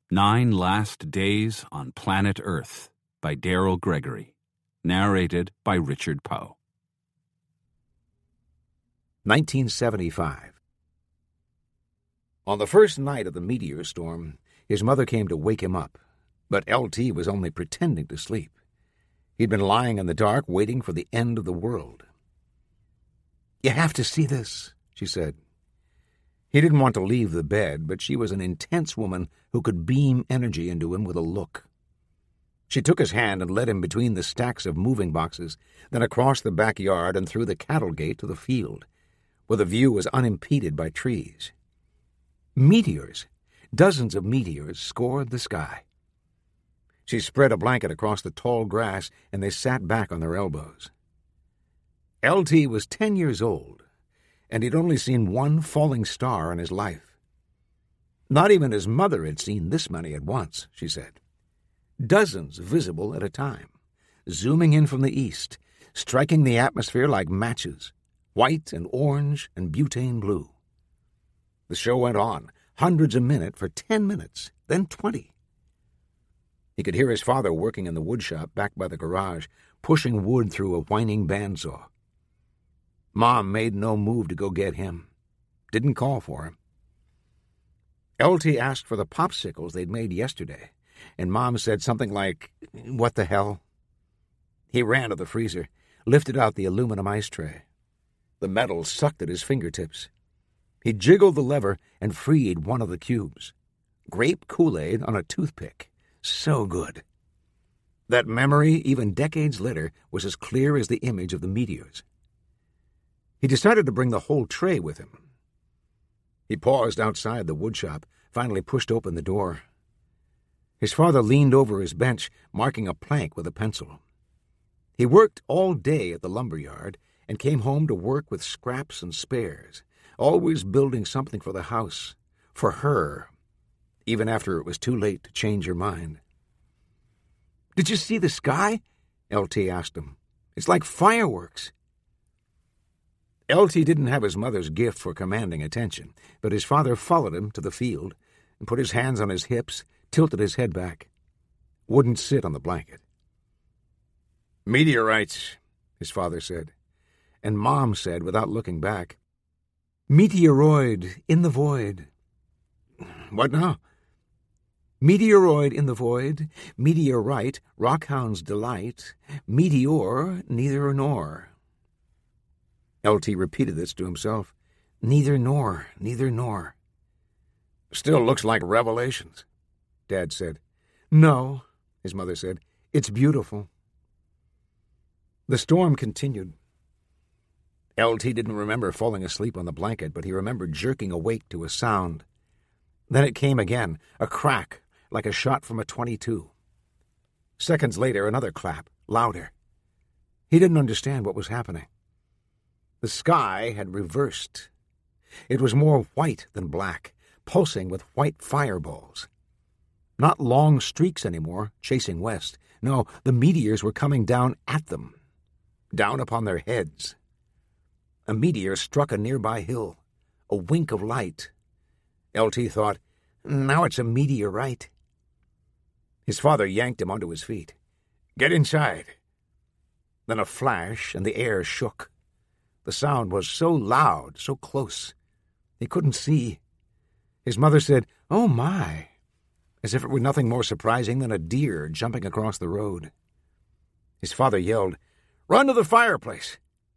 9 Last Days on Planet Earth by Daryl Gregory. Narrated by Richard Poe. 1975. On the first night of the meteor storm, his mother came to wake him up, but LT was only pretending to sleep. He'd been lying in the dark waiting for the end of the world. "You have to see this," she said. He didn't want to leave the bed, but she was an intense woman who could beam energy into him with a look. She took his hand and led him between the stacks of moving boxes, then across the backyard and through the cattle gate to the field, where the view was unimpeded by trees. Meteors, dozens of meteors, scored the sky. She spread a blanket across the tall grass, and they sat back on their elbows. LT was 10 years old, and he'd only seen one falling star in his life. Not even his mother had seen this many at once, she said. Dozens visible at a time, zooming in from the east, striking the atmosphere like matches, white and orange and butane blue. The show went on, hundreds a minute for 10 minutes, then 20. He could hear his father working in the woodshop back by the garage, pushing wood through a whining bandsaw. Mom made no move to go get him. Didn't call for him. LT asked for the popsicles they'd made yesterday, and Mom said something like, "What the hell?" He ran to the freezer, lifted out the aluminum ice tray. The metal sucked at his fingertips. He jiggled the lever and freed one of the cubes. Grape Kool-Aid on a toothpick. So good. That memory, even decades later, was as clear as the image of the meteors. He decided to bring the whole tray with him. He paused outside the woodshop, finally pushed open the door. His father leaned over his bench, marking a plank with a pencil. He worked all day at the lumberyard and came home to work with scraps and spares, always building something for the house, for her, even after it was too late to change her mind. "Did you see the sky?" LT asked him. "It's like fireworks." LT didn't have his mother's gift for commanding attention, but his father followed him to the field and put his hands on his hips, tilted his head back. Wouldn't sit on the blanket. "Meteorites," his father said, and Mom said, without looking back, "Meteoroid in the void." "What now?" "Meteoroid in the void, meteorite, rockhound's delight, meteor, neither nor." LT repeated this to himself. "Neither nor, neither nor." "Still looks like Revelations," Dad said. "No," his mother said. "It's beautiful." The storm continued. LT didn't remember falling asleep on the blanket, but he remembered jerking awake to a sound. Then it came again, a crack, like a shot from a .22. Seconds later, another clap, louder. He didn't understand what was happening. The sky had reversed. It was more white than black, pulsing with white fireballs. Not long streaks anymore, chasing west. No, the meteors were coming down at them, down upon their heads. A meteor struck a nearby hill, a wink of light. LT thought, "Now it's a meteorite." His father yanked him onto his feet. "Get inside." Then a flash, and the air shook. The sound was so loud, so close. He couldn't see. His mother said, "Oh, my," as if it were nothing more surprising than a deer jumping across the road. His father yelled, "Run to the fireplace."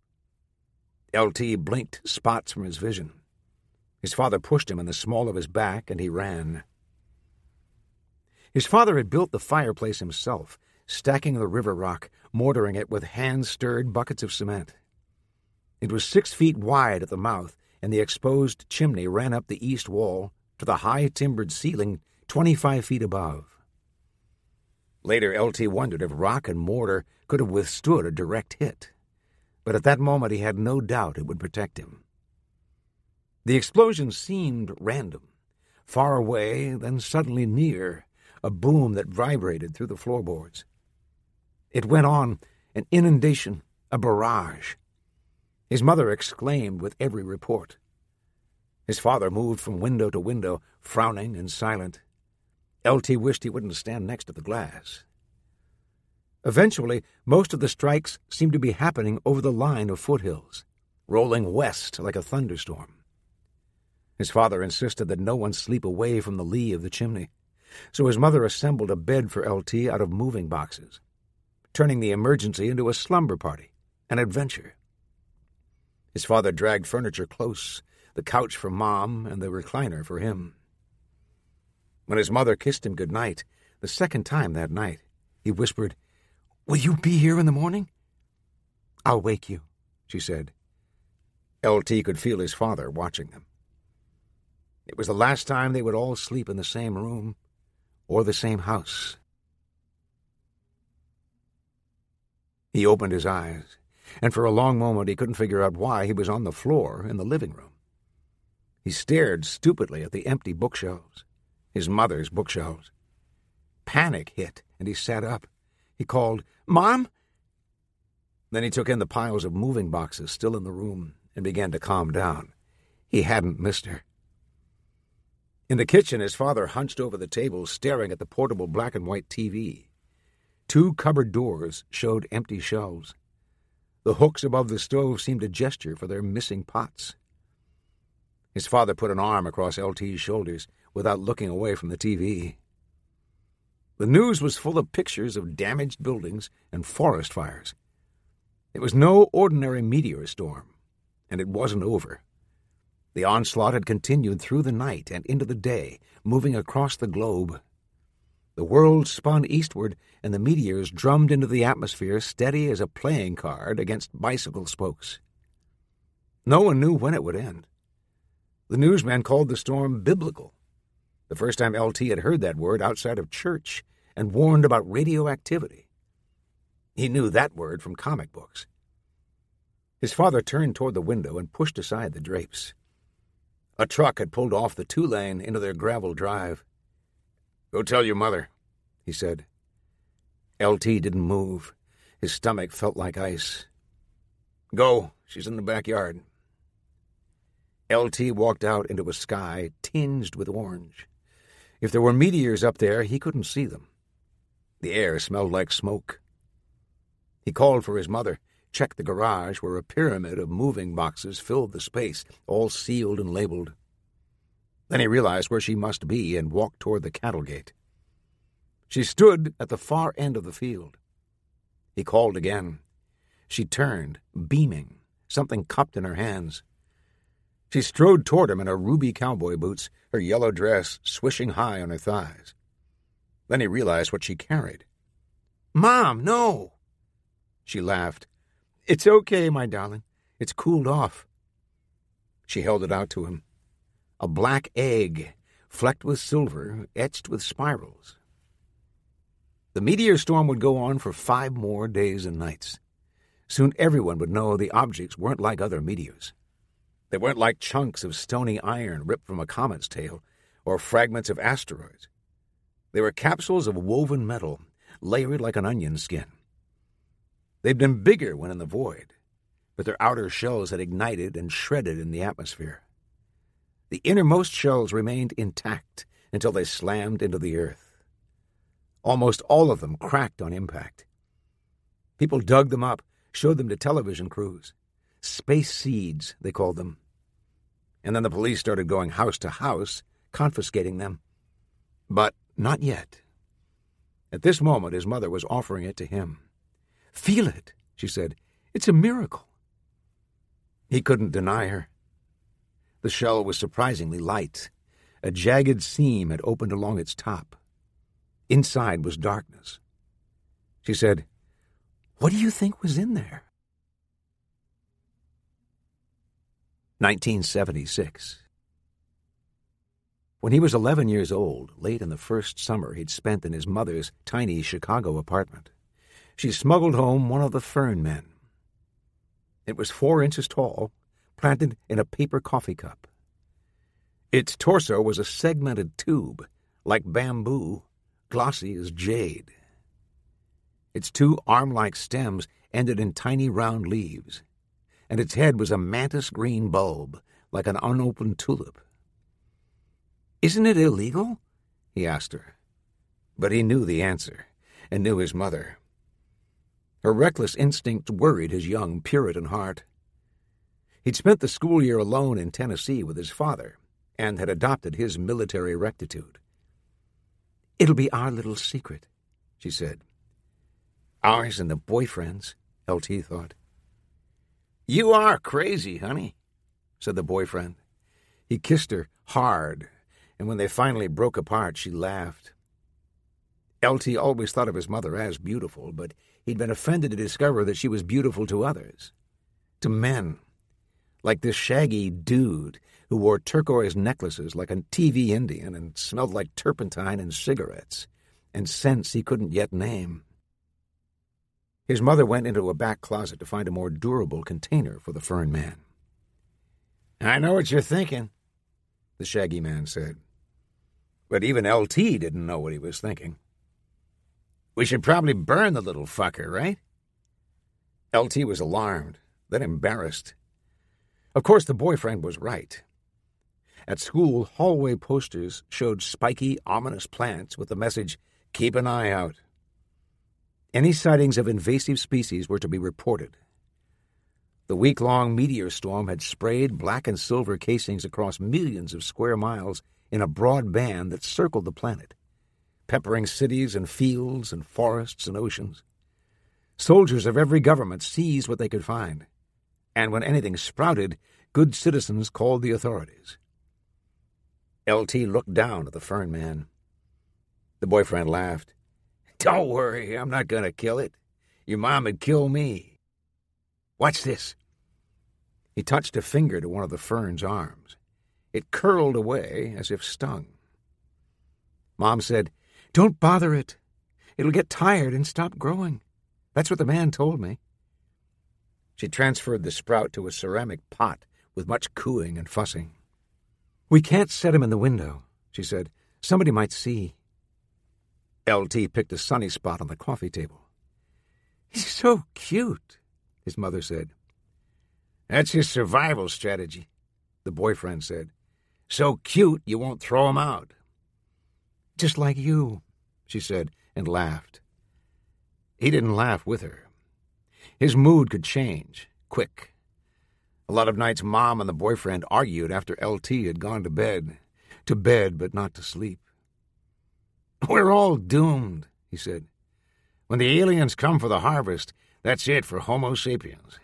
LT blinked spots from his vision. His father pushed him in the small of his back, and he ran. His father had built the fireplace himself, stacking the river rock, mortaring it with hand-stirred buckets of cement. It was 6 feet wide at the mouth, and the exposed chimney ran up the east wall to the high-timbered ceiling 25 feet above. Later, LT wondered if rock and mortar could have withstood a direct hit, but at that moment he had no doubt it would protect him. The explosion seemed random, far away, then suddenly near, a boom that vibrated through the floorboards. It went on, an inundation, a barrage. His mother exclaimed with every report. His father moved from window to window, frowning and silent. LT wished he wouldn't stand next to the glass. Eventually, most of the strikes seemed to be happening over the line of foothills, rolling west like a thunderstorm. His father insisted that no one sleep away from the lee of the chimney, so his mother assembled a bed for LT out of moving boxes, turning the emergency into a slumber party, an adventure. His father dragged furniture close, the couch for Mom and the recliner for him. When his mother kissed him good night, the second time that night, he whispered, "Will you be here in the morning?" "I'll wake you," she said. LT could feel his father watching them. It was the last time they would all sleep in the same room or the same house. He opened his eyes, and for a long moment he couldn't figure out why he was on the floor in the living room. He stared stupidly at the empty bookshelves, his mother's bookshelves. Panic hit, and he sat up. He called, "Mom?" Then he took in the piles of moving boxes still in the room and began to calm down. He hadn't missed her. In the kitchen, his father hunched over the table, staring at the portable black-and-white TV. 2 cupboard doors showed empty shelves. The hooks above the stove seemed to gesture for their missing pots. His father put an arm across LT's shoulders without looking away from the TV. The news was full of pictures of damaged buildings and forest fires. It was no ordinary meteor storm, and it wasn't over. The onslaught had continued through the night and into the day, moving across the globe. The world spun eastward, and the meteors drummed into the atmosphere steady as a playing card against bicycle spokes. No one knew when it would end. The newsman called the storm biblical, the first time LT had heard that word outside of church, and warned about radioactivity. He knew that word from comic books. His father turned toward the window and pushed aside the drapes. A truck had pulled off the 2-lane into their gravel drive. "Go tell your mother," he said. LT didn't move. His stomach felt like ice. "Go, she's in the backyard." LT walked out into a sky tinged with orange. If there were meteors up there, he couldn't see them. The air smelled like smoke. He called for his mother, checked the garage where a pyramid of moving boxes filled the space, all sealed and labeled. Then he realized where she must be and walked toward the cattle gate. She stood at the far end of the field. He called again. She turned, beaming, something cupped in her hands. She strode toward him in her ruby cowboy boots, her yellow dress swishing high on her thighs. Then he realized what she carried. "Mom, no!" She laughed. "It's okay, my darling. It's cooled off." She held it out to him. A black egg, flecked with silver, etched with spirals. The meteor storm would go on for 5 more days and nights. Soon everyone would know the objects weren't like other meteors. They weren't like chunks of stony iron ripped from a comet's tail or fragments of asteroids. They were capsules of woven metal, layered like an onion skin. They'd been bigger when in the void, but their outer shells had ignited and shredded in the atmosphere. The innermost shells remained intact until they slammed into the earth. Almost all of them cracked on impact. People dug them up, showed them to television crews. Space seeds, they called them. And then the police started going house to house, confiscating them. But not yet. At this moment, his mother was offering it to him. "Feel it," she said. "It's a miracle." He couldn't deny her. The shell was surprisingly light. A jagged seam had opened along its top. Inside was darkness. She said, "What do you think was in there?" 1976. When he was 11 years old, late in the first summer he'd spent in his mother's tiny Chicago apartment, she smuggled home one of the Fern men. It was 4 inches tall, planted in a paper coffee cup. Its torso was a segmented tube, like bamboo, glossy as jade. Its 2 arm-like stems ended in tiny round leaves, and its head was a mantis-green bulb, like an unopened tulip. "Isn't it illegal?" he asked her. But he knew the answer, and knew his mother. Her reckless instinct worried his young Puritan heart. He'd spent the school year alone in Tennessee with his father, and had adopted his military rectitude. "It'll be our little secret," she said. "Ours and the boyfriend's," L.T. thought. "You are crazy, honey," said the boyfriend. He kissed her hard, and when they finally broke apart, she laughed. L.T. always thought of his mother as beautiful, but he'd been offended to discover that she was beautiful to others, to men, like this shaggy dude who wore turquoise necklaces like a TV Indian and smelled like turpentine and cigarettes, and scents he couldn't yet name. His mother went into a back closet to find a more durable container for the Fern Man. "I know what you're thinking," the shaggy man said. But even L.T. didn't know what he was thinking. "We should probably burn the little fucker, right?" L.T. was alarmed, then embarrassed. Of course, the boyfriend was right. At school, hallway posters showed spiky, ominous plants with the message, "Keep an eye out." Any sightings of invasive species were to be reported. The week-long meteor storm had sprayed black and silver casings across millions of square miles in a broad band that circled the planet, peppering cities and fields and forests and oceans. Soldiers of every government seized what they could find, and when anything sprouted, good citizens called the authorities. L.T. looked down at the Fern Man. The boyfriend laughed. "Don't worry, I'm not going to kill it. Your mom would kill me. Watch this." He touched a finger to one of the fern's arms. It curled away as if stung. Mom said, "Don't bother it. It'll get tired and stop growing. That's what the man told me." She transferred the sprout to a ceramic pot with much cooing and fussing. "We can't set him in the window," she said. "Somebody might see." L.T. picked a sunny spot on the coffee table. "He's so cute," his mother said. "That's his survival strategy," the boyfriend said. "So cute you won't throw him out." "Just like you," she said, and laughed. He didn't laugh with her. His mood could change, quick. A lot of nights Mom and the boyfriend argued after L.T. had gone to bed but not to sleep. "We're all doomed," he said. "When the aliens come for the harvest, that's it for Homo sapiens."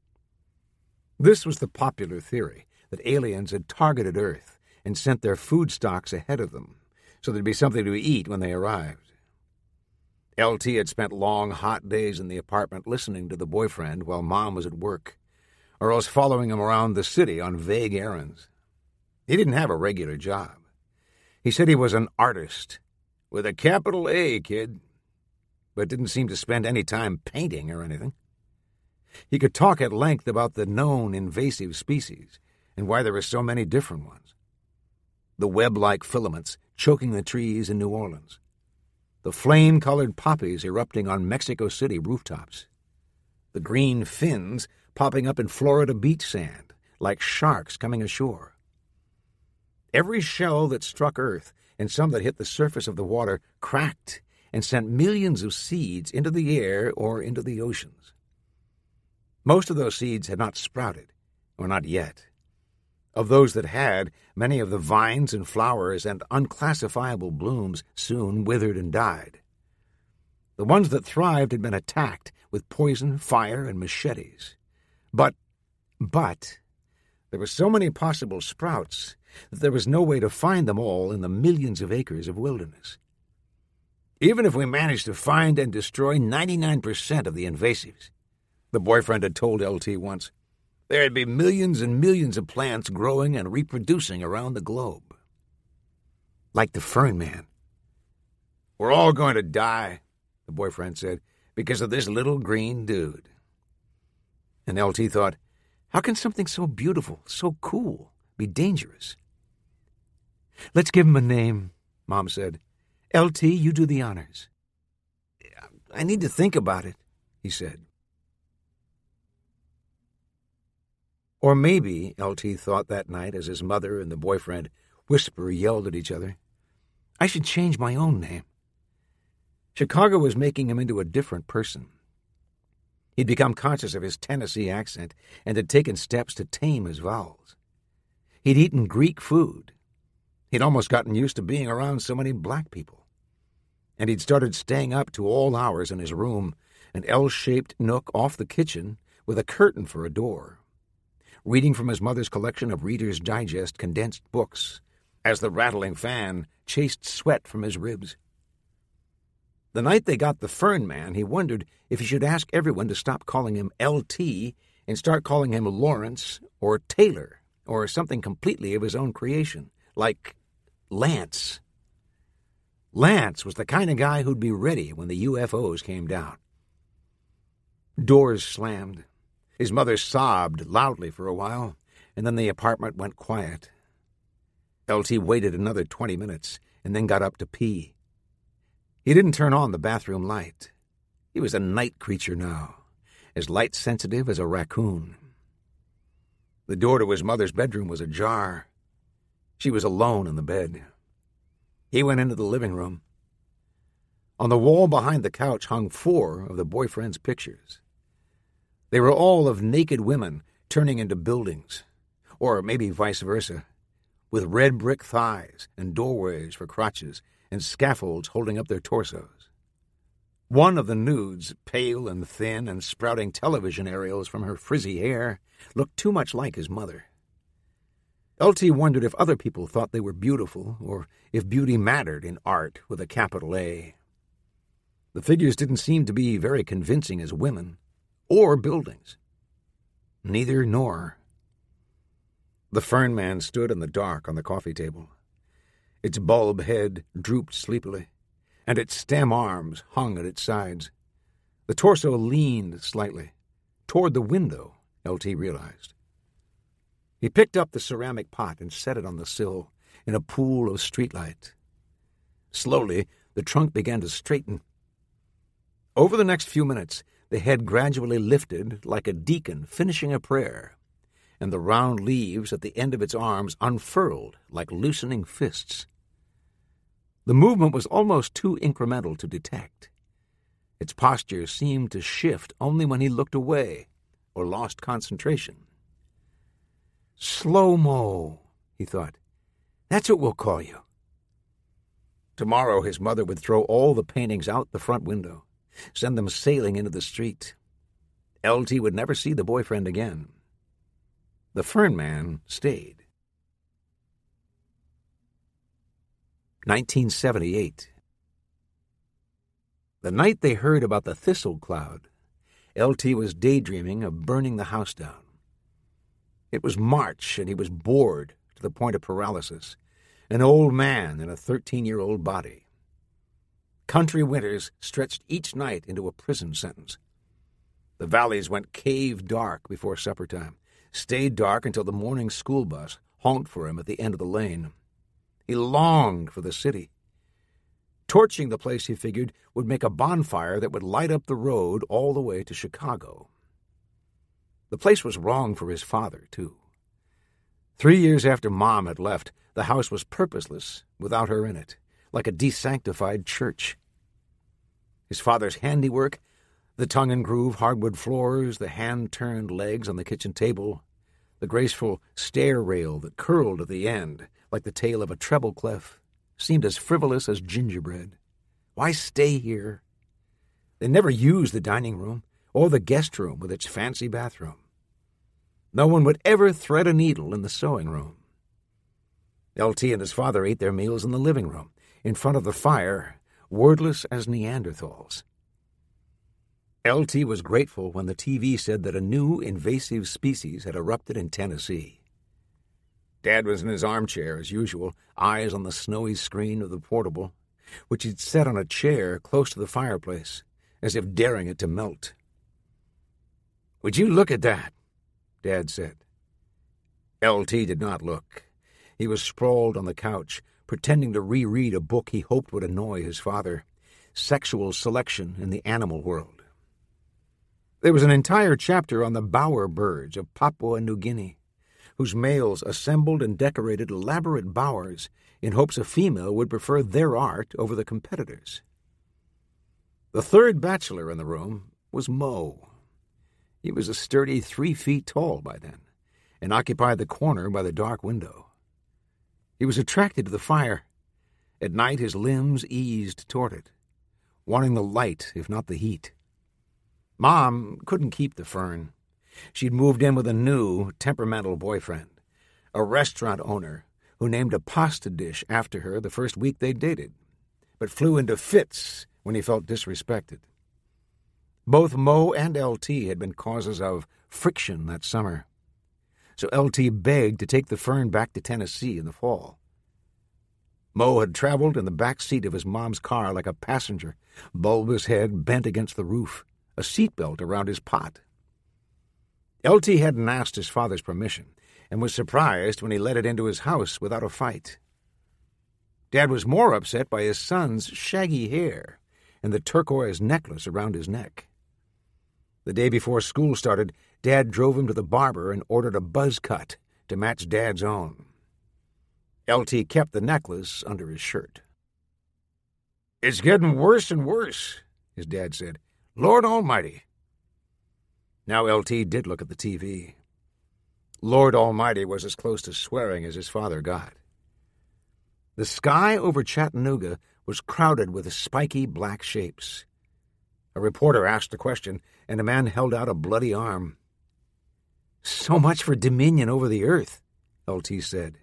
This was the popular theory, that aliens had targeted Earth and sent their food stocks ahead of them, so there'd be something to eat when they arrived. L.T. had spent long, hot days in the apartment listening to the boyfriend while Mom was at work, or else following him around the city on vague errands. He didn't have a regular job. He said he was an artist, with a capital A, kid, but didn't seem to spend any time painting or anything. He could talk at length about the known invasive species and why there were so many different ones. The web-like filaments choking the trees in New Orleans. The flame-colored poppies erupting on Mexico City rooftops. The green fins popping up in Florida beach sand, like sharks coming ashore. Every shell that struck Earth and some that hit the surface of the water cracked and sent millions of seeds into the air or into the oceans. Most of those seeds had not sprouted, or not yet. Of those that had, many of the vines and flowers and unclassifiable blooms soon withered and died. The ones that thrived had been attacked with poison, fire, and machetes. But there were so many possible sprouts that there was no way to find them all in the millions of acres of wilderness. Even if we managed to find and destroy 99% of the invasives, the boyfriend had told L.T. once, there'd be millions and millions of plants growing and reproducing around the globe. Like the Fern Man. "We're all going to die," the boyfriend said, "because of this little green dude." And L.T. thought, how can something so beautiful, so cool, be dangerous? "Let's give him a name," Mom said. "L.T., you do the honors." "I need to think about it," he said. Or maybe, L.T. thought that night as his mother and the boyfriend yelled at each other, I should change my own name. Chicago was making him into a different person. He'd become conscious of his Tennessee accent and had taken steps to tame his vowels. He'd eaten Greek food. He'd almost gotten used to being around so many black people. And he'd started staying up to all hours in his room, an L-shaped nook off the kitchen with a curtain for a door, reading from his mother's collection of Reader's Digest condensed books as the rattling fan chased sweat from his ribs. The night they got the Fern Man, he wondered if he should ask everyone to stop calling him L.T. and start calling him Lawrence or Taylor or something completely of his own creation, like Lance. Lance was the kind of guy who'd be ready when the UFOs came down. Doors slammed. His mother sobbed loudly for a while, and then the apartment went quiet. L.T. waited another 20 minutes and then got up to pee. He didn't turn on the bathroom light. He was a night creature now, as light-sensitive as a raccoon. The door to his mother's bedroom was ajar. She was alone in the bed. He went into the living room. On the wall behind the couch hung 4 of the boyfriend's pictures. They were all of naked women turning into buildings, or maybe vice versa, with red brick thighs and doorways for crotches and scaffolds holding up their torsos. One of the nudes, pale and thin and sprouting television aerials from her frizzy hair, looked too much like his mother. L.T. wondered if other people thought they were beautiful, or if beauty mattered in art with a capital A. The figures didn't seem to be very convincing as women, or buildings. Neither nor. The Fern Man stood in the dark on the coffee table. Its bulb head drooped sleepily, and its stem arms hung at its sides. The torso leaned slightly, toward the window, L.T. realized. He picked up the ceramic pot and set it on the sill in a pool of streetlight. Slowly, the trunk began to straighten. Over the next few minutes, the head gradually lifted like a deacon finishing a prayer, and the round leaves at the end of its arms unfurled like loosening fists. The movement was almost too incremental to detect. Its posture seemed to shift only when he looked away or lost concentration. Slow-mo, he thought. That's what we'll call you. Tomorrow his mother would throw all the paintings out the front window, send them sailing into the street. L.T. would never see the boyfriend again. The Fern Man stayed. 1978. The night they heard about the thistle cloud, L.T. was daydreaming of burning the house down. It was March, and he was bored to the point of paralysis, an old man in a 13-year-old body. Country winters stretched each night into a prison sentence. The valleys went cave dark before supper time, stayed dark until the morning school bus honked for him at the end of the lane. He longed for the city. Torching the place, he figured, would make a bonfire that would light up the road all the way to Chicago. The place was wrong for his father, too. 3 years after Mom had left, the house was purposeless without her in it, like a desanctified church. His father's handiwork, the tongue-and-groove hardwood floors, the hand-turned legs on the kitchen table, the graceful stair rail that curled at the end like the tail of a treble clef, seemed as frivolous as gingerbread. Why stay here? They never used the dining room or the guest room with its fancy bathroom. No one would ever thread a needle in the sewing room. L.T. and his father ate their meals in the living room, in front of the fire, wordless as Neanderthals. L.T. was grateful when the TV said that a new invasive species had erupted in Tennessee. Dad was in his armchair, as usual, eyes on the snowy screen of the portable, which he'd set on a chair close to the fireplace, as if daring it to melt. "Would you look at that?" Dad said. L.T. did not look. He was sprawled on the couch, pretending to reread a book he hoped would annoy his father, Sexual Selection in the Animal World. There was an entire chapter on the bower birds of Papua New Guinea, whose males assembled and decorated elaborate bowers in hopes a female would prefer their art over the competitors. The third bachelor in the room was Mo. He was a sturdy 3 feet tall by then, and occupied the corner by the dark window. He was attracted to the fire. At night his limbs eased toward it, wanting the light if not the heat. Mom couldn't keep the fern. She'd moved in with a new, temperamental boyfriend, a restaurant owner who named a pasta dish after her the first week they dated, but flew into fits when he felt disrespected. Both Mo and LT had been causes of friction that summer, so LT begged to take the fern back to Tennessee in the fall. Mo had traveled in the back seat of his mom's car like a passenger, bulbous head bent against the roof, a seatbelt around his pot. LT hadn't asked his father's permission and was surprised when he let it into his house without a fight. Dad was more upset by his son's shaggy hair and the turquoise necklace around his neck. The day before school started, Dad drove him to the barber and ordered a buzz cut to match Dad's own. LT kept the necklace under his shirt. "It's getting worse and worse," his dad said. "Lord Almighty." Now LT did look at the TV. Lord Almighty was as close to swearing as his father got. The sky over Chattanooga was crowded with spiky black shapes. A reporter asked a question, and a man held out a bloody arm. "So much for dominion over the earth," LT said.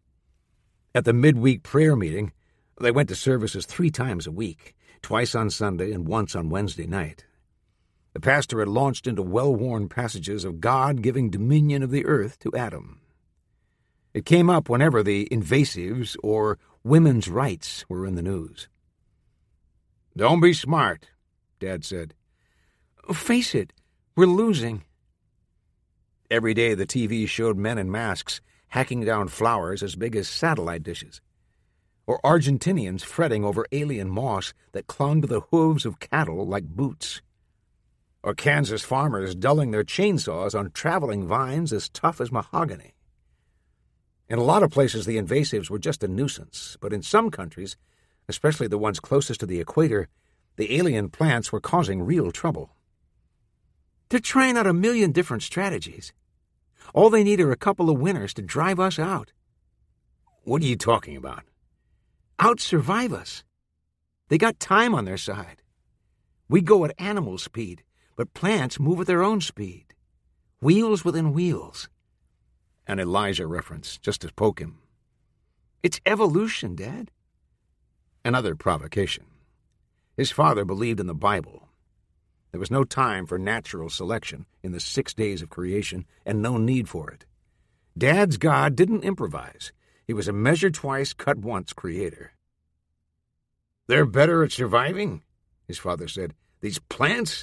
At the midweek prayer meeting, they went to services 3 times a week, twice on Sunday and once on Wednesday night. The pastor had launched into well-worn passages of God giving dominion of the earth to Adam. It came up whenever the invasives or women's rights were in the news. "Don't be smart," Dad said. "Face it, we're losing." Every day the TV showed men in masks hacking down flowers as big as satellite dishes, or Argentinians fretting over alien moss that clung to the hooves of cattle like boots, or Kansas farmers dulling their chainsaws on traveling vines as tough as mahogany. In a lot of places the invasives were just a nuisance, but in some countries, especially the ones closest to the equator, the alien plants were causing real trouble. "They're trying out 1,000,000 different strategies. All they need are a couple of winners to drive us out." "What are you talking about?" "Out-survive us. They got time on their side. We go at animal speed, but plants move at their own speed. Wheels within wheels." An Elijah reference, just to poke him. "It's evolution, Dad." Another provocation. His father believed in the Bible. There was no time for natural selection in the 6 days of creation, and no need for it. Dad's God didn't improvise. He was a measure twice, cut once creator. "They're better at surviving," his father said. "These plants?"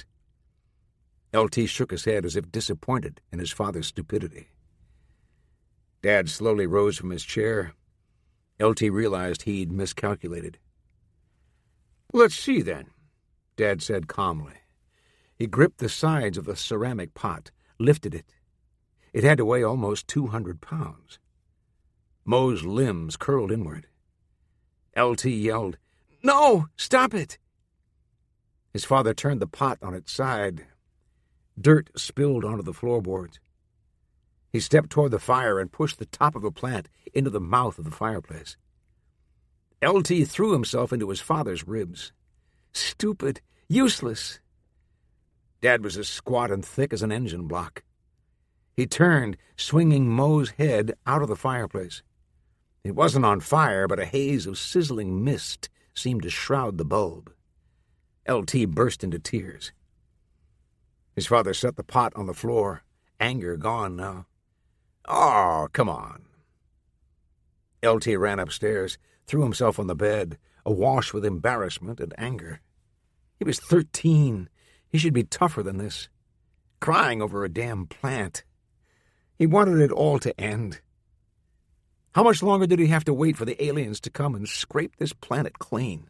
LT shook his head as if disappointed in his father's stupidity. Dad slowly rose from his chair. LT realized he'd miscalculated. "Let's see, then," Dad said calmly. He gripped the sides of the ceramic pot, lifted it. It had to weigh almost 200 pounds. Mo's limbs curled inward. LT yelled, "No! Stop it!" His father turned the pot on its side. Dirt spilled onto the floorboards. He stepped toward the fire and pushed the top of a plant into the mouth of the fireplace. LT threw himself into his father's ribs. "Stupid! Useless!" Dad was as squat and thick as an engine block. He turned, swinging Mo's head out of the fireplace. It wasn't on fire, but a haze of sizzling mist seemed to shroud the bulb. LT burst into tears. His father set the pot on the floor, anger gone now. "Oh, come on." LT ran upstairs, threw himself on the bed, awash with embarrassment and anger. He was 13. He should be tougher than this. Crying over a damn plant. He wanted it all to end. How much longer did he have to wait for the aliens to come and scrape this planet clean?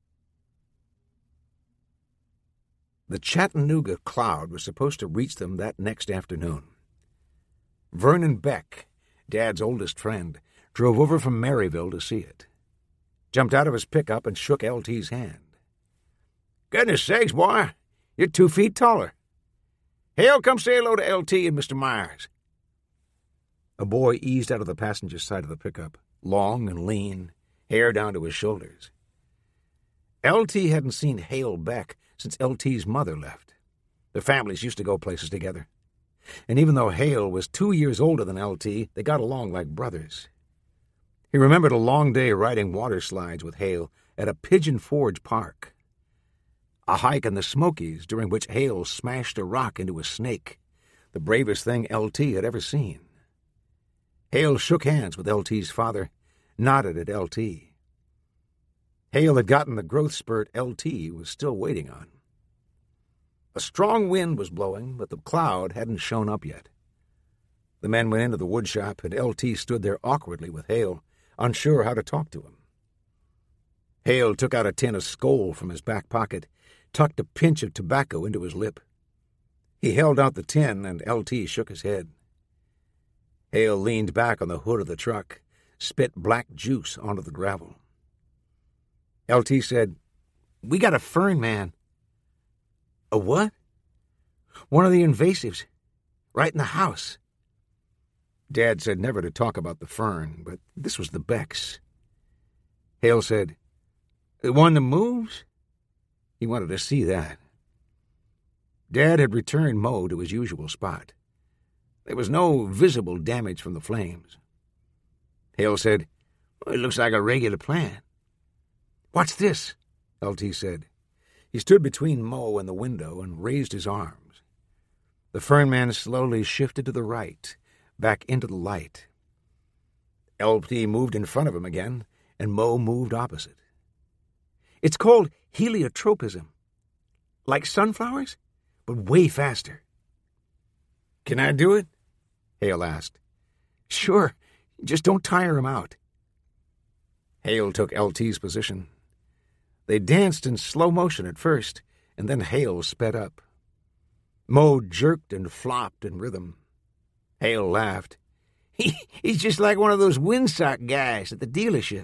The Chattanooga cloud was supposed to reach them that next afternoon. Vernon Beck, Dad's oldest friend, drove over from Maryville to see it. Jumped out of his pickup and shook LT's hand. Goodness sakes, boy, you're 2 feet taller. Hale, come say hello to L.T. and Mr. Myers. A boy eased out of the passenger side of the pickup, long and lean, hair down to his shoulders. L.T. hadn't seen Hale Beck since L.T.'s mother left. Their families used to go places together. And even though Hale was 2 years older than L.T., they got along like brothers. He remembered a long day riding water slides with Hale at a Pigeon Forge park. A hike in the Smokies during which Hale smashed a rock into a snake, the bravest thing L.T. had ever seen. Hale shook hands with L.T.'s father, nodded at L.T. Hale had gotten the growth spurt L.T. was still waiting on. A strong wind was blowing, but the cloud hadn't shown up yet. The men went into the woodshop, and L.T. stood there awkwardly with Hale, unsure how to talk to him. Hale took out a tin of Skoal from his back pocket, tucked a pinch of tobacco into his lip. He held out the tin, and L.T. shook his head. Hale leaned back on the hood of the truck, spit black juice onto the gravel. L.T. said, "We got a fern man." "A what?" "One of the invasives. Right in the house." Dad said never to talk about the fern, but this was the Becks. Hale said, "The one that moves?" He wanted to see that. Dad had returned Mo to his usual spot. There was no visible damage from the flames. Hale said, "Well, it looks like a regular plant." "What's this?" L.T. said. He stood between Mo and the window and raised his arms. The fern man slowly shifted to the right, back into the light. L.T. moved in front of him again, and Mo moved opposite. "It's called heliotropism. Like sunflowers, but way faster." "Can I do it?" Hale asked. "Sure, just don't tire him out." Hale took L.T.'s position. They danced in slow motion at first, and then Hale sped up. Mo jerked and flopped in rhythm. Hale laughed. He's just like one of those windsock guys at the dealership."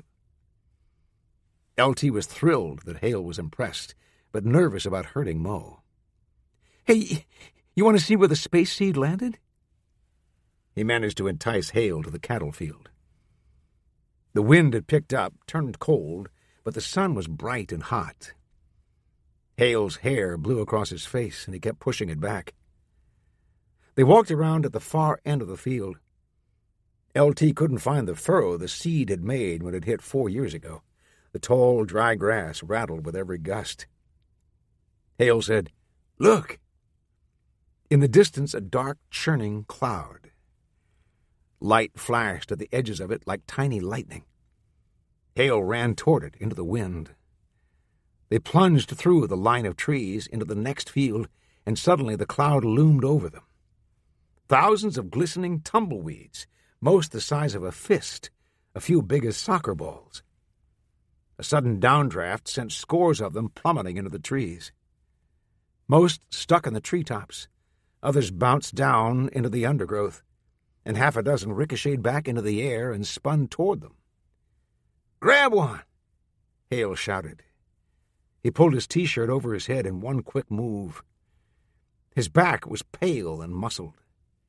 L.T. was thrilled that Hale was impressed, but nervous about hurting Mo. "Hey, you want to see where the space seed landed?" He managed to entice Hale to the cattle field. The wind had picked up, turned cold, but the sun was bright and hot. Hale's hair blew across his face, and he kept pushing it back. They walked around at the far end of the field. L.T. couldn't find the furrow the seed had made when it hit 4 years ago. The tall, dry grass rattled with every gust. Hale said, "Look!" In the distance, a dark, churning cloud. Light flashed at the edges of it like tiny lightning. Hale ran toward it into the wind. They plunged through the line of trees into the next field, and suddenly the cloud loomed over them. Thousands of glistening tumbleweeds, most the size of a fist, a few big as soccer balls. A sudden downdraft sent scores of them plummeting into the trees. Most stuck in the treetops, others bounced down into the undergrowth, and half a dozen ricocheted back into the air and spun toward them. "Grab one!" Hale shouted. He pulled his T-shirt over his head in one quick move. His back was pale and muscled.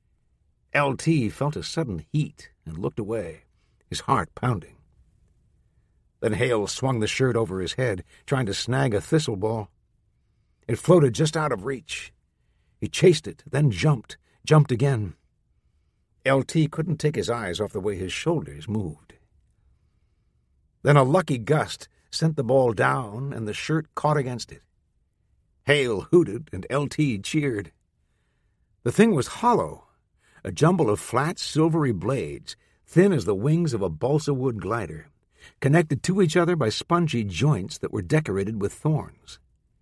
L.T. felt a sudden heat and looked away, his heart pounding. Then Hale swung the shirt over his head, trying to snag a thistle ball. It floated just out of reach. He chased it, then jumped again. L.T. couldn't take his eyes off the way his shoulders moved. Then a lucky gust sent the ball down, and the shirt caught against it. Hale hooted, and L.T. cheered. The thing was hollow, a jumble of flat, silvery blades, thin as the wings of a balsa wood glider, connected to each other by spongy joints that were decorated with thorns.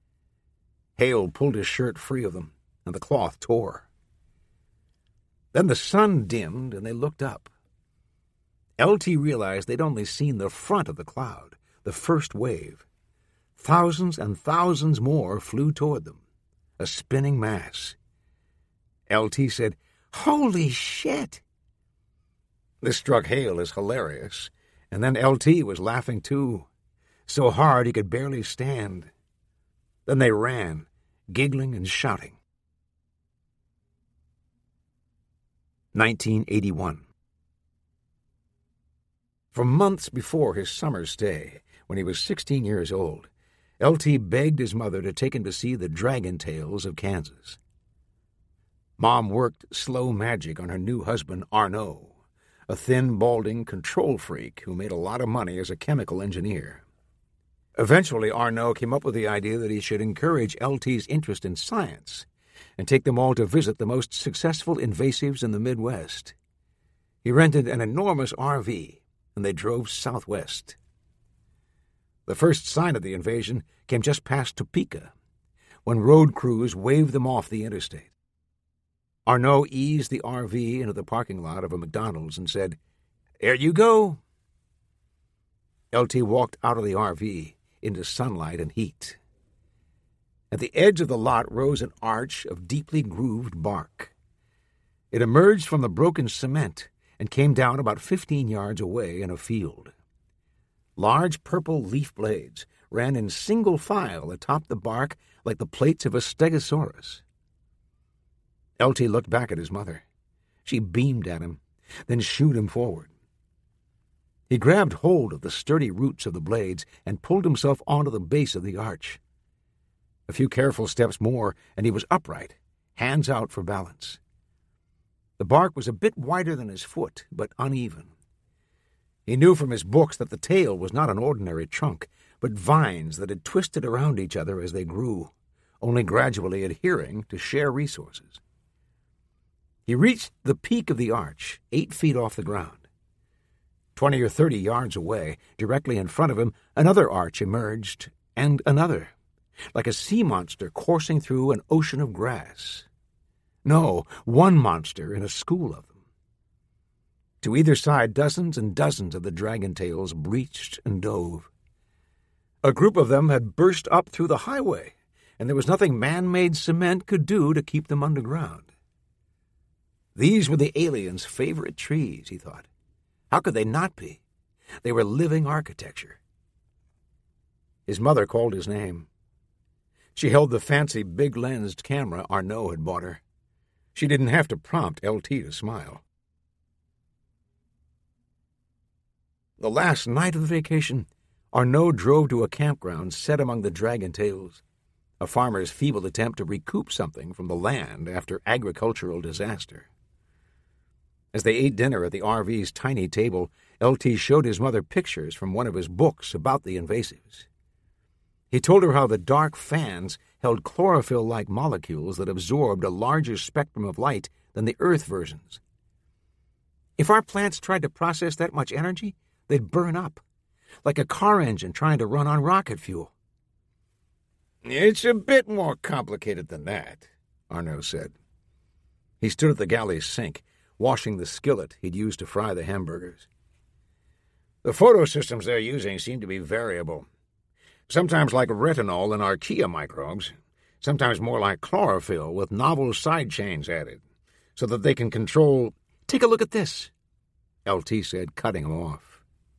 Hale pulled his shirt free of them, and the cloth tore. Then the sun dimmed, and they looked up. L.T. realized they'd only seen the front of the cloud, the first wave. Thousands and thousands more flew toward them, a spinning mass. L.T. said, "Holy shit!" This struck Hale as hilarious, and then L.T. was laughing too, so hard he could barely stand. Then they ran, giggling and shouting. 1981. For months before his summer stay, when he was 16 years old, L.T. begged his mother to take him to see the Dragon Tales of Kansas. Mom worked slow magic on her new husband, Arnaud, a thin, balding control freak who made a lot of money as a chemical engineer. Eventually, Arnaud came up with the idea that he should encourage L.T.'s interest in science and take them all to visit the most successful invasives in the Midwest. He rented an enormous RV, and they drove southwest. The first sign of the invasion came just past Topeka, when road crews waved them off the interstate. Arnaud eased the RV into the parking lot of a McDonald's and said, "There you go." L.T. walked out of the RV into sunlight and heat. At the edge of the lot rose an arch of deeply grooved bark. It emerged from the broken cement and came down about 15 yards away in a field. Large purple leaf blades ran in single file atop the bark like the plates of a stegosaurus. L.T. looked back at his mother. She beamed at him, then shooed him forward. He grabbed hold of the sturdy roots of the blades and pulled himself onto the base of the arch. A few careful steps more, and he was upright, hands out for balance. The bark was a bit wider than his foot, but uneven. He knew from his books that the tail was not an ordinary trunk, but vines that had twisted around each other as they grew, only gradually adhering to share resources. He reached the peak of the arch, 8 feet off the ground. 20 or 30 yards away, directly in front of him, another arch emerged, and another, like a sea monster coursing through an ocean of grass. No, one monster in a school of them. To either side, dozens and dozens of the dragon tails breached and dove. A group of them had burst up through the highway, and there was nothing man-made cement could do to keep them underground. These were the aliens' favorite trees, he thought. How could they not be? They were living architecture. His mother called his name. She held the fancy big-lensed camera Arnaud had bought her. She didn't have to prompt L.T. to smile. The last night of the vacation, Arnaud drove to a campground set among the dragon tails, a farmer's feeble attempt to recoup something from the land after agricultural disaster. As they ate dinner at the RV's tiny table, L.T. showed his mother pictures from one of his books about the invasives. He told her how the dark fans held chlorophyll-like molecules that absorbed a larger spectrum of light than the Earth versions. If our plants tried to process that much energy, they'd burn up, like a car engine trying to run on rocket fuel. "It's a bit more complicated than that," Arnaud said. He stood at the galley's sink, washing the skillet he'd used to fry the hamburgers. "The photosystems they're using seem to be variable. Sometimes like retinol and archaea microbes, sometimes more like chlorophyll with novel side chains added, so that they can control—" "Take a look at this," L.T. said, cutting him off.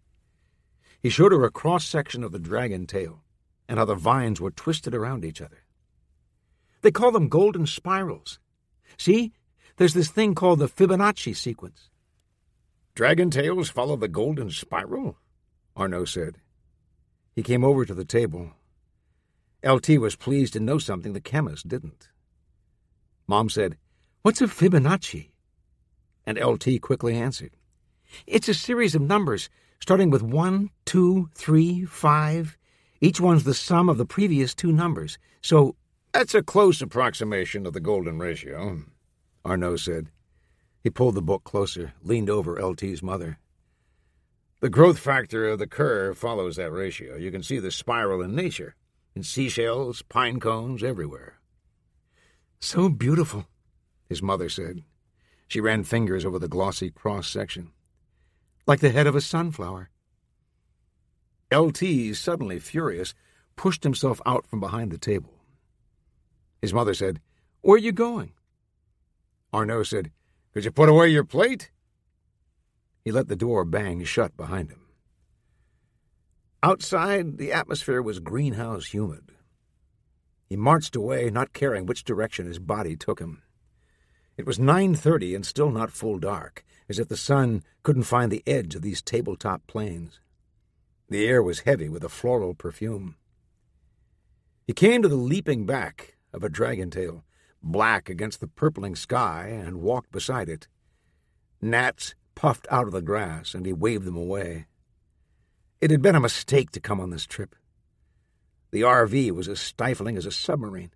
He showed her a cross-section of the dragon tail and how the vines were twisted around each other. "They call them golden spirals. See, there's this thing called the Fibonacci sequence." "Dragon tails follow the golden spiral?" Arnaud said. He came over to the table. L.T. was pleased to know something the chemist didn't. Mom said, "What's a Fibonacci?" And L.T. quickly answered, "It's a series of numbers, starting with 1, 2, 3, 5. Each one's the sum of the previous 2 numbers. So—" "That's a close approximation of the golden ratio," Arnaud said. He pulled the book closer, leaned over L.T.'s mother. "The growth factor of the curve follows that ratio. You can see the spiral in nature, in seashells, pine cones, everywhere." "So beautiful," his mother said. She ran fingers over the glossy cross-section. "Like the head of a sunflower." L.T., suddenly furious, pushed himself out from behind the table. His mother said, "Where are you going?" Arnaud said, "Could you put away your plate?" He let the door bang shut behind him. Outside, the atmosphere was greenhouse humid. He marched away, not caring which direction his body took him. It was 9:30 and still not full dark, as if the sun couldn't find the edge of these tabletop plains. The air was heavy with a floral perfume. He came to the leaping back of a dragon-tail, black against the purpling sky, and walked beside it. Gnats puffed out of the grass, and he waved them away. It had been a mistake to come on this trip. The RV was as stifling as a submarine.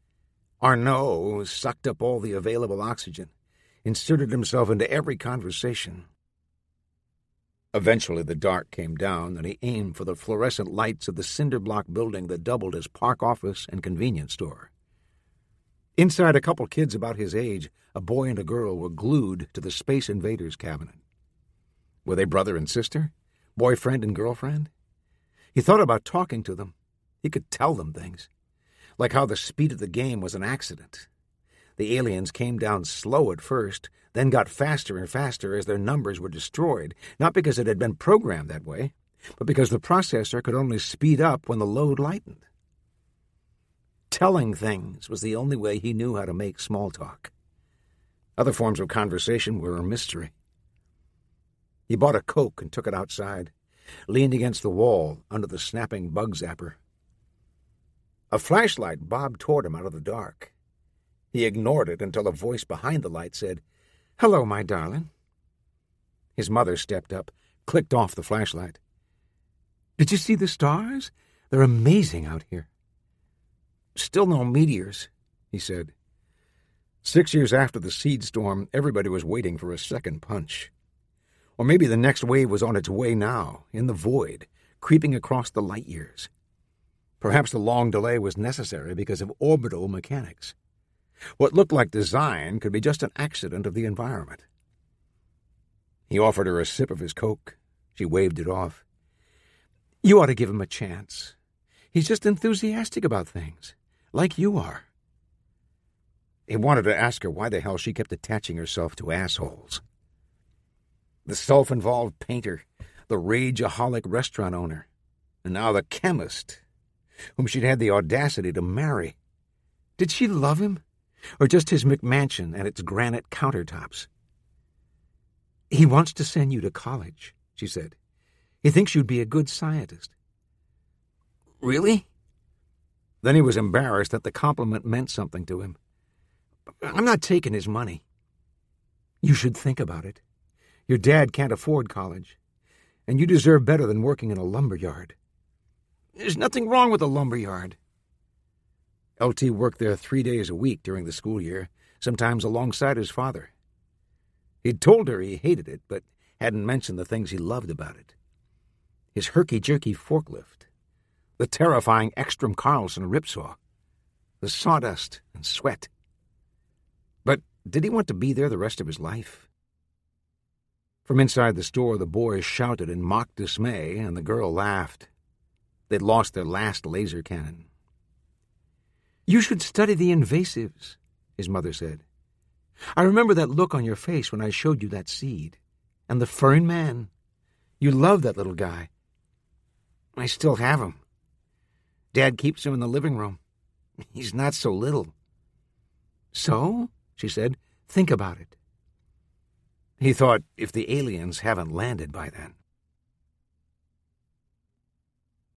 Arnaud sucked up all the available oxygen, inserted himself into every conversation. Eventually the dark came down, and he aimed for the fluorescent lights of the cinder-block building that doubled as park office and convenience store. Inside, a couple kids about his age, a boy and a girl, were glued to the Space Invaders cabinet. Were they brother and sister? Boyfriend and girlfriend? He thought about talking to them. He could tell them things, like how the speed of the game was an accident. The aliens came down slow at first, then got faster and faster as their numbers were destroyed, not because it had been programmed that way, but because the processor could only speed up when the load lightened. Telling things was the only way he knew how to make small talk. Other forms of conversation were a mystery. He bought a Coke and took it outside, leaned against the wall under the snapping bug zapper. A flashlight bobbed toward him out of the dark. He ignored it until a voice behind the light said, "Hello, my darling." His mother stepped up, clicked off the flashlight. "Did you see the stars? They're amazing out here." "Still no meteors," he said. 6 years after the seed storm, everybody was waiting for a second punch. Or maybe the next wave was on its way now, in the void, creeping across the light years. Perhaps the long delay was necessary because of orbital mechanics. What looked like design could be just an accident of the environment. He offered her a sip of his Coke. She waved it off. "You ought to give him a chance. He's just enthusiastic about things, like you are." He wanted to ask her why the hell she kept attaching herself to assholes. The self-involved painter, the rageaholic restaurant owner, and now the chemist, whom she'd had the audacity to marry. Did she love him, or just his McMansion and its granite countertops? "He wants to send you to college," she said. "He thinks you'd be a good scientist." "Really?" Then he was embarrassed that the compliment meant something to him. "I'm not taking his money." "You should think about it. Your dad can't afford college, and you deserve better than working in a lumberyard." "There's nothing wrong with a lumberyard." LT worked there 3 days a week during the school year, sometimes alongside his father. He'd told her he hated it, but hadn't mentioned the things he loved about it. His herky-jerky forklift, the terrifying Ekstrom Carlson ripsaw, the sawdust and sweat. But did he want to be there the rest of his life? From inside the store, the boys shouted in mock dismay, and the girl laughed. They'd lost their last laser cannon. "You should study the invasives," his mother said. "I remember that look on your face when I showed you that seed. And the fern man. You loved that little guy." "I still have him. Dad keeps him in the living room. He's not so little." "So?" she said. "Think about it." He thought, if the aliens haven't landed by then.